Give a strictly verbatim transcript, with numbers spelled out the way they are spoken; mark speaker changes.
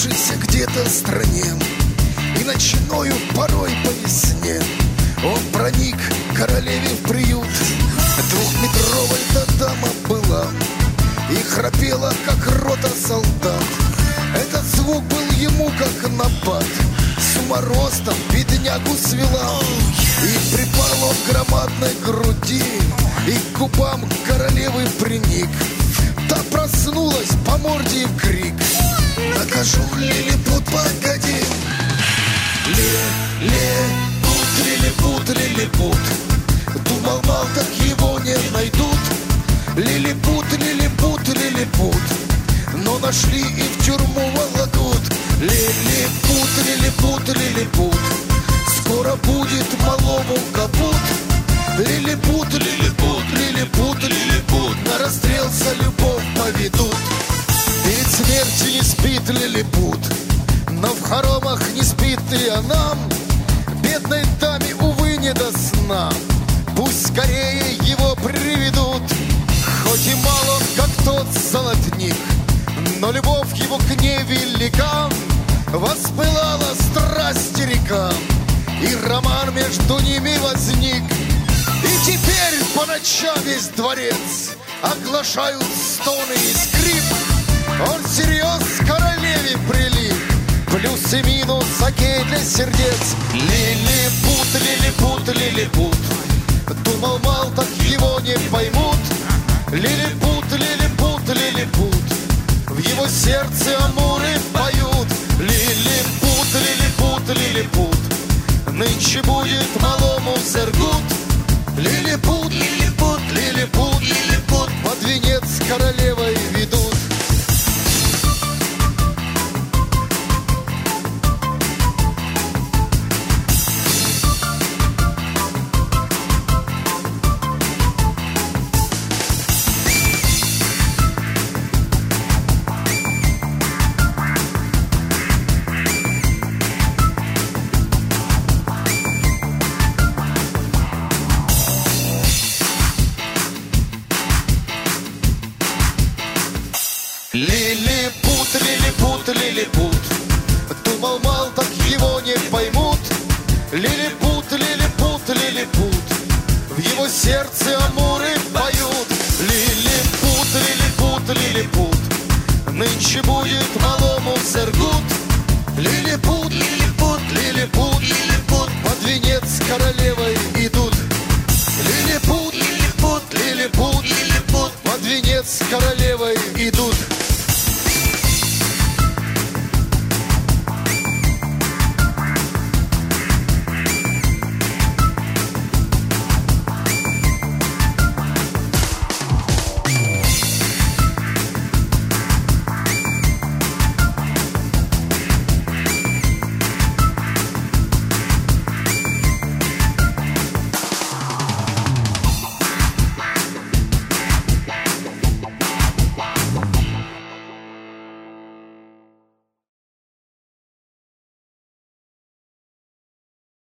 Speaker 1: затерявшийся где-то в стране, и ночною порой по весне он проник к королеве в приют. Двухметровая эта дама была и храпела, как рота солдат. Этот звук был ему как напад, с уморостом беднягу свела. И припал он к громадной груди, и к губам королевы приник. Та проснулась, по морде в крик: накажу, лилипут, погоди. Лилипут, лилипут, лилипут, думал, мал, так его не найдут. Лилипут, лилипут, лилипут, но нашли и в тюрьму волокут. Лилипут, лилипут, лилипут, скоро будет малому капут. Лилипут, лилипут, лилипут, лилипут, на расстрел за любовь поведут. Перед смертью не спит лилипут, но в хоромах не спит и она. Бедной даме, увы, не до сна, пусть скорее его приведут. Хоть и мал он, как тот золотник, но любовь его к ней велика. Воспылала страсть река, и роман между ними возник. И теперь по ночам весь дворец оглашают стоны и скрип. Он всерьез к королеве прилип, плюс и минус окей для сердец. Лилипут, лилипут, лилипут, думал, мал, так его не поймут. Лилипут, лилипут, лилипут, в его сердце амуры поют. Лилипут, лилипут, лилипут, нынче будет малому Зергут. Лилипут, лилипут, лилипут, лилипут, под венец с королевой ведут. Лилипут, лилипут, лилипут, думал, мал, так его не поймут. Лилипут, лилипут, лилипут, в его сердце